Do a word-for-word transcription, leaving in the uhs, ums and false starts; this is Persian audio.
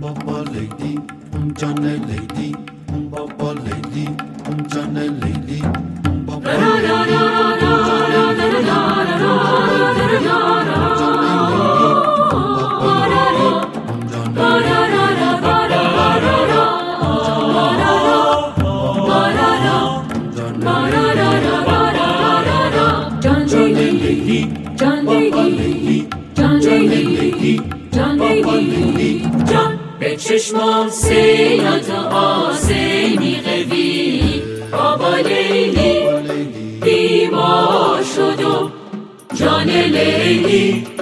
بابا لیلی اون جان لیلی اون بابا لیلی اون جان لیلی اون بابا به چشمام سیلات آسه میقوی بابا لیلی بیمار شد و جان لیلی